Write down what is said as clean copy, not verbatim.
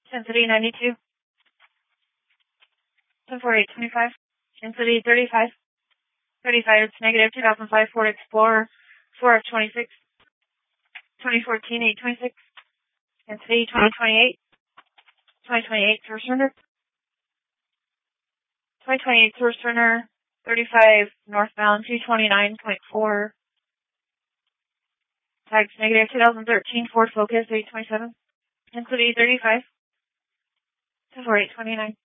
Density 92. 104825. Density 35. 35, it's negative 2005 Ford Explorer 4F26. 2014 826. Density 2028. 2028 source runner. 2028 source runner 35 northbound 229.4. Tags negative 2013 Ford Focus 827. Density 35. 104829.